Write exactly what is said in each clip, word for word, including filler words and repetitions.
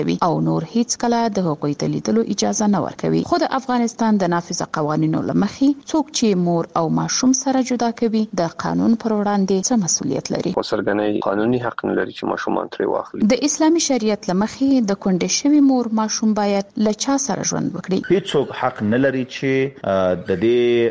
کوي او نور هیڅ کله د هغوی د لیدلو اجازه نه ورکوي. خو د افغانستان د نافذ قوانینو لمخې څوک چې مور او ماشوم سره جدا کوي د قانون پر وړاندې څه مسؤلیت لري؟ وسرګنۍ قانوني حق نه لري چې ماشومان ترې واخلي. د اسلامي شریعت لمخې د کونډې شوی مور ماشوم باید له چا سره ژوند وکړي؟ هیڅوک حق نه لري چې د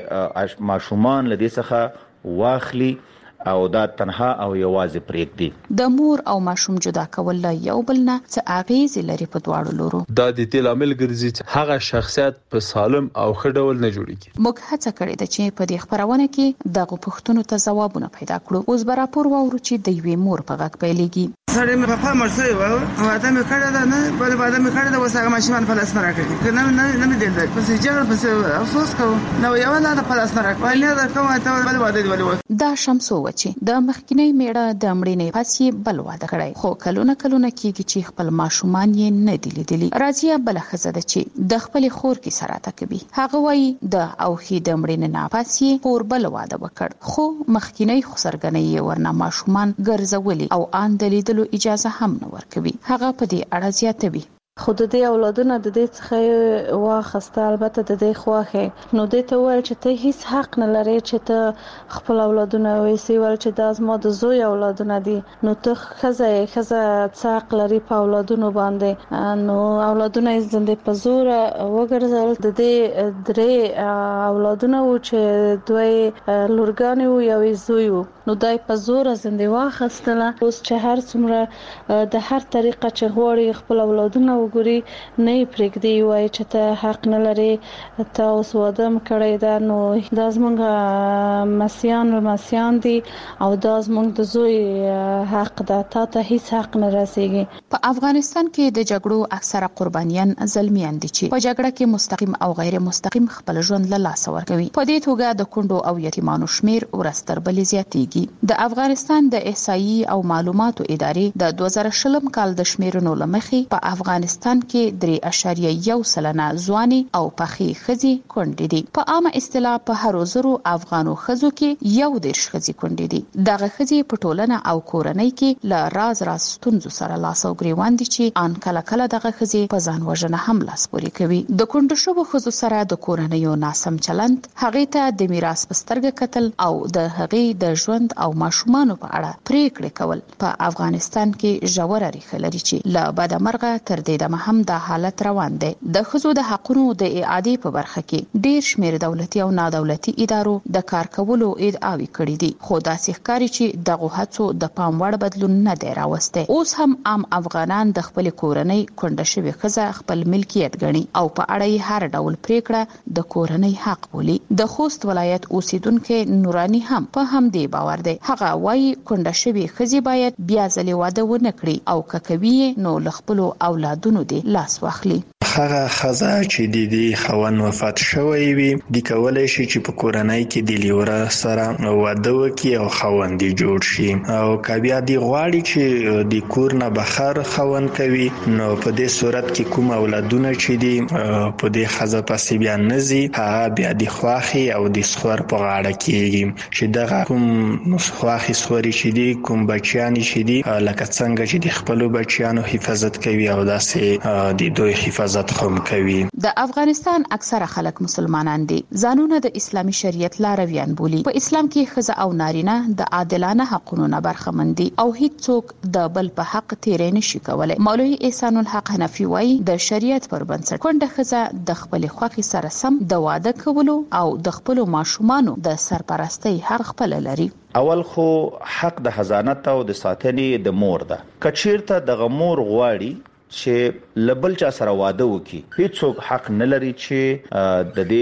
دې ماشومان له دې څخه واخلي او دا تنها او یوازې پرېږدي. د مور او ماشوم جدا کول له یو بل نه څه اغیزې لري په دواړو لورو؟ دا د دې لامل ګرځي چې هغه شخصیت په سالم او ښه ډول نه جوړیږي. موږ هڅه کړې ده چې په دې خبرونه کې دغه پوښتنو ته ځوابونه پیدا کړو. اوس به راپور واورو چې د یوې مور په غږ پیلېږي. سړی مې په خپل مرسته و او واده مې کړی ده نه بل واده مې کړی ده وسه ماشومان په لاس نه راکړي که نه نه نه مې دل پس جګړه پس افسوس کوم نو یو نه په لاس نه راکړي نه دا کومه ته بل واده دی ولې دا شمسو وچی د مخکینی میړه د مړینې پسې بل واده کړی خو کلونه کلونه کېږي چې خپل ماشومان یې نه دی لیدلي. راځي بل خزه ده چې د خپل خور کې سره تکبي هغه وایي د اوخي د مړینې نه پسې خور بل واده وکړ خو مخکینی خسرګنۍ ورنه ماشومان ګرځولي او ان د لیدلو اجازه هم نه ورکوي. هغه په دې اړه زیاتوي. خو د دې اولادونه د دې څخه واخسته البته د دې خواخه نو د ته وایي چې ته هیڅ حق نه لري چې ته خپل اولادونه وېسي ول چې د ازما د زوی اولادونه دي نو ته خزه خزه څاق لري په اولادونو باندې نو اولادونه یې زنده په زور وګرځول. د دې درې اولادونه و چې دوی لورګان او یو زوی نو دای په زور زنده واخستله. اوس چې هر څومره د هر طریقه چې غوړي خپل اولادونه وګوري نه پرېږدي وای چې ته حق نه لري ته اوس وادم کړی دا نو دا زمونږ مسیان و مسیان دي او دا زمونږ د زوی حق ده تا ته هیڅ حق نه رسیږي. په افغانستان کې د جګړو اکثره قربانیان زلمیان دي چې په جګړه کې مستقیم او غیر مستقیم خپل ژوند له لاسه ورکوي. په دې توګه د کونډو او یتیمانو شمیر ورستر بل زیاتېږي. د افغانستان د احصایي او معلوماتو ادارې د دوه زره شلم کال د شمیرنو لمخې په افغانستان کې درې اعشاریه یو سلنه ځواني او پخې ښځې کونډې دي. په عامه اصطلاح په هر زرو افغانو ښځو کې یو دېرش ښځې کونډې دي. دغه ښځې په ټولنه او کورنۍ کې له راز راز ستونزو سره لاس او ګریوان دي چې ان کله کله دغه ښځې په ځان وژنه هم لاس پورې کوي. د کونډو شوو ښځو سره د کورنۍ ناسم چلند هغې ته د میراث په سترګه کتل او د هغې د ژوند او ماشومانو په اړه پریکړې کول په افغانستان کې ژوره ریښه لري چې له بدمرغه تر دې دمه هم دا حالت روان دی. د ښځو د حقونو د اعادې په برخه کې ډیر شمیر دولتي او نادولتي ادارو د کار کولو ادعاوې کړې دي خو داسې ښکاري چې دغه هڅو د پام وړ بدلون نه دی راوستی. اوس هم عام افغانان د خپل کورنۍ کونډه شوې ښځه خپل ملکیت ګڼي او په اړه یې هر ډول پریکړه د کورنۍ حق بولي. د خوست ولایت اوسیدونکو نورانی هم په همدې باور دی. هغه وایي کونډه شوې ښځې باید بیا ځلې واده ونه کړي او که کوي نو له خپلو اولادونو دې لاس واخلي. هغه ښځه چې د دې خاوند وفات شوی وي د کولای شي چې په کورنۍ کې د لیوره سره واده وکړي او خاوند جوړ شي او که بیا د غواړي چې د کور نه بهر خاوند کوي نو په دې صورت کې کوم اولادونه چې دي په دې ښځه پسې بیا نه ځي هغه بیا د خواښې او د سخور په غاړه کېږي چې دغه کوم خواښې سخورې چې دي کوم بچیان چې دي لکه څنګه چې د خپلو بچیانو حفاظت کوي او داسې د دوی حفاظت هم کوي. د افغانستان اکثره خلک مسلمانان دي. ځانونه د اسلامي شریعت لارویان بولي. په اسلام کې ښځه او نارینه د عادلانه حقونو نه برخمن دي او هیڅ څوک د بل په حق تیرې نشي کولای. مولوي احسان الحق حنفي وایي د شریعت پر بنسټ کونډه ښځه د خپل خوښې سره سم د واده کولو او د خپل ماشومانو د سرپرستۍ حق خپل لري. اول خو حق د حضانت او د ساتنې د مور ده. کچیرته د مور غواړي چې لبل چا سره واده وکي هیڅوک حق نه لري چې د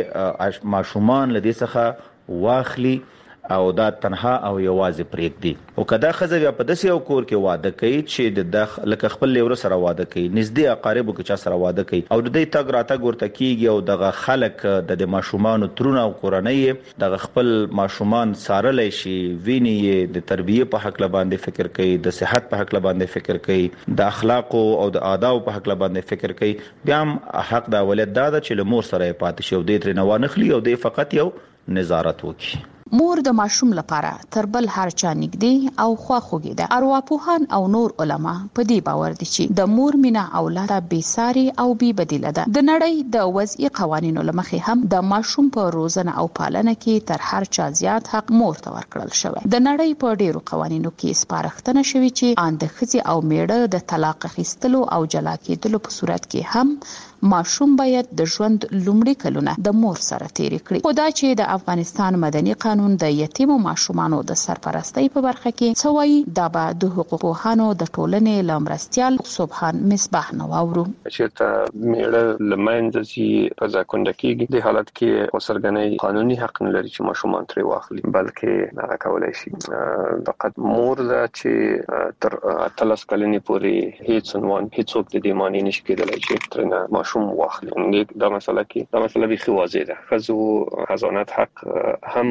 دې ماشومان لدې څخه واخلي او دا تنها او یوازې پرېږدي. او کدا خزه بیا په داسې یو کور کې واده کوي چې د لکه خپل لیوره سره واده کوي نږدې اقاربو کې چا سره واده کوي او د دې تګ راتګ ورته کیږي او دغه خلک د ماشومان ترونه او کورنۍ دغه خپل ماشومان سارلی شي ویني د تربیه په حق باندې فکر کوي د صحت په حق باندې فکر کوي د اخلاق او د آداب په حق باندې فکر کوي بیا هم حق د ولادت دا چې له مور سره پاتې شي او د تر نه وانخلي او د فقط یو نظارت وکړي. مور د ماشوم لپاره تر بل هر چا نږدې او خواخوږي ده. ارواپوهان او نور علما په دې باور دي چې د مور مینا اولاد بې ساري او بې بدیله ده. د نړۍ د وضعي قوانینو لمخې هم د ماشوم په روزنه او پالنه کې تر هر چا زیات حق مور ته ورکړل شوی. د نړۍ په ډیرو قوانینو کې سپارښتنه شوی چې ان د ښځې او میړه د طلاق اخیستلو او جلا کېدلو په صورت کې هم ماشوم باید د ژوند لومړي کلونه د مور سره تیر کړي. خو دا چې د افغانستان مدني قانون د یتیمو ماشومانو د سرپرستۍ په برخه کې څه وایي، دا به د حقوقپوهانو د ټولنې له مرستیال سبحان مصباح نه واورو. چې ته میړه لمنځه چې په ځکونډه کېږي د حالت کې وسرګنۍ قانوني حق نه لري چې ماشومان ترې واخلي، بلکې هغه کولای شي فقط مور ده چې تر اتلس کلنې پورې هیڅ عنوان هیڅوک د دې معنی نشي کېدلی چې ترنه ماشوم واخلي. دا مسله کې دا مسله به واضح ده. خزو حضانت حق هم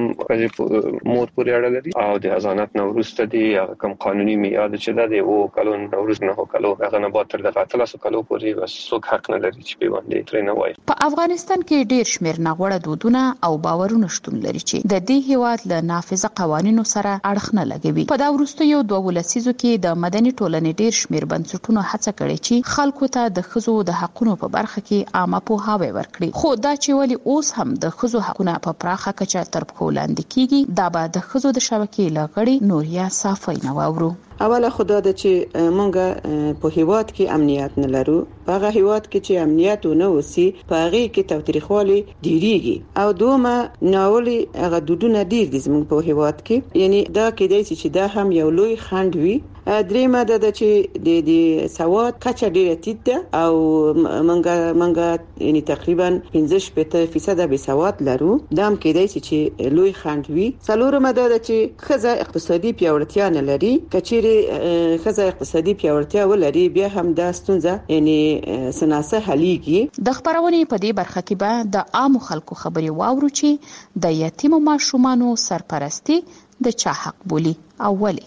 مور پورې اړه لري او د حضانت نو وروسته دی هغه کوم قانوني میعاد چې ده د او کلون وروز نه کلو هغه نه به تر د اتلس کلو پورې بس څوک حق نه لري چې په باندې ترنه وایي. په افغانستان کې ډیر شمیر ناغوړه دودونه او باورونه شتون لري چې د دې هیواد له نافذه قوانینو سره اړخ نه لګوي. په دا وروستیو دوه ولسیزو کې د مدني ټولنې ډیر شمیر بنسټونو هڅه کړې چې خلکو ته د ښځو د حقونو په برخه کې عامه پوهاوی ورکړي. خو دا چې ولی اوس هم د ښځو حقونه په پراخه کچه تر پښو لاندې کیږي، دا به د ښځو د شبکې لغړي نوریا صافی نه واورو. اوله خدا د چې مونږه په هیواد کې امنیت نه لرو. په هغه هیواد کې چې امنیت نه وسی په هغه کې توتریخوالي ډیریږي او دومره ناولي هغه دودونه ډیر دي زموږ په هیواد کې. یعنی دا کېدای شي چې دا هم یو لوی خنډ وي. درېمه د چې د د سواد کچه ډیره ټیټ ده او مونږه مونږه یعنی تقریبا پنځه شپږ فیصد به سواد لرو. دا هم کېدای شي چې لوی خنډ وي. څلورمه د چې ښځه اقتصادي پیاوړتیا نه لري. کچې ښځه اقتصادي پیاوړتیا ولري بیا هم دا ستونزه یعنی سناسه حلیږي. د خبرونې په دې برخه کې به د عام خلکو خبري واورو چې د یتیمو ماشومانو سرپرستی د چا حق بولی او ولی.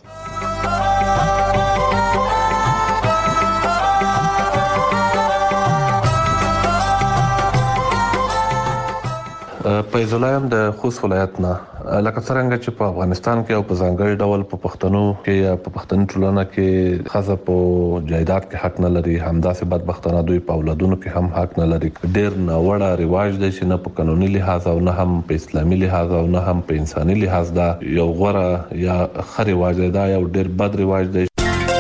فیض الله یم د خوست ولایت نه. لکه څنګه چې په افغانستان کې او په ځانګړي ډول په پښتنو کې یا په پښتني ټولنه کې خزه په جایداد کې حق نه لري، همداسې بدبختانه دوی په اولادونو کې هم حق نه لري. ډېر ناوړه رواج دی چې نه په قانوني لحاظ او نه هم په اسلامي لحاظ او نه هم په انساني لحاظ دا یو غوره یا ښه رواج دی. دا یو ډېر بد رواج دی.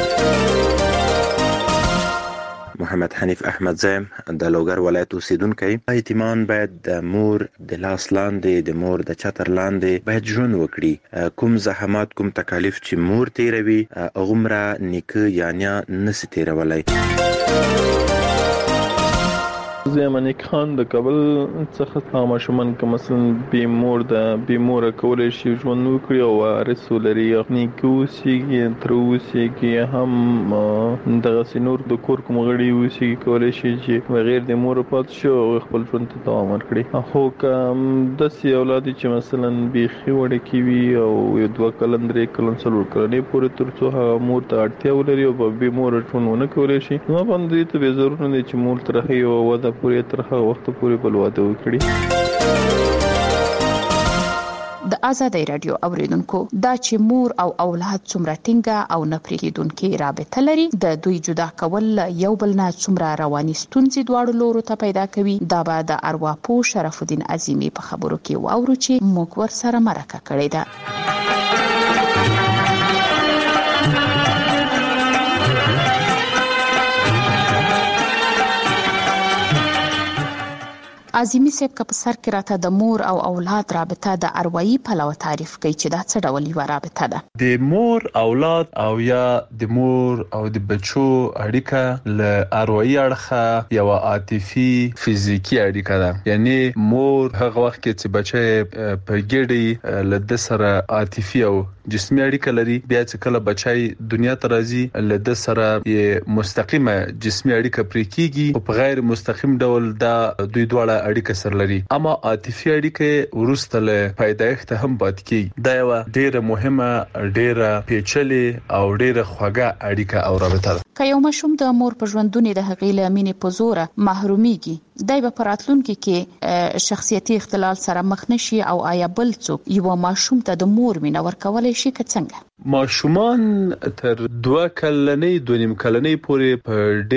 محمد حنیف احمد زیم د لوګر ولایت اوسیدونکی. یتیمان باید د مور د لاس لاندې د مور د چتر لاندې باید ژوند وکړي. کوم زحمات کوم تکالیف چې مور تیروي هغومره نیکه یا نیا نشي تیرولی. زمانیک خان د کابل څخه ماشومان که مثلا بې مور د بې موره کولی شي ژوند وکړي او وارث ولري، نیکه اوسېږي، تره اوسېږي، هم دغسې نور د کور کوم غړي اوسېږي کولی شي چې بغیر د موره پاتې شي او خپل ژوند ته دوام ورکړي. خو که داسې اولاد چې مثلا بیخي وړکي وي او یو دوه کلن درې کلن څلور کلنې پورې تر څو هغه مور ته اړتیا ولري او په بې موره ژوند ونه کولی شي، زما باندې دې ته بې ضرور نه دی چې مور تر هغې یوه وده پورې تر هغه وخت پورې بل واده وکړي. د ازادۍ رادیو اوریدونکو، دا چې مور او اولاد څومره ټینګه او نه پرېږدونکې رابطه لري، د دوی جدا کول یو بل نه څومره رواني ستونزې دواړو لورو ته پیدا کوي، دا به د ارواپوه شرف الدین عظیمي په خبرو کې واورو چې موږ ورسره مرکه کړې ده. عظیمي صاحب که په سر کې راته د مور او اولاد رابطه د اروایي پلوه تعریف کوي چې دا څه ډول یوه رابطه ده؟ د مور اولاد او یا د مور او د بچو اړیکه له اروایي اړخه یوه عاطفي فزیکي اړیکه ده. یعنی مور هغه وخت کې چې بچی په ګډې له ده سره عاطفي او جسمي اړیکه لري بیا چې کله بچای دنیا ته راځي له د سره یې مستقیمه جسمي اړیکه پرې کیږي او په غیر مستقیم ډول دا دوی دواړه اړیکه سره لري اما عاطفي اړیکه ورسته له پیدایښت هم پاتې کیږي دا یو ډیره مهمه ډیره پیچلې او ډیره خوږه اړیکه او رابطه ده. که یو ماشوم د مور په ژوندونی د هغې له مینې په زوره محرومیږي دای به په راتلونکي کې شخصیتي اختلال سره مخ نشي او آیا بل څوک یو ماشوم ته د مور مینه ورکولای شي که څنګه؟ ماشومان تر دوه کلنۍ دوه نیم کلنۍ پورې په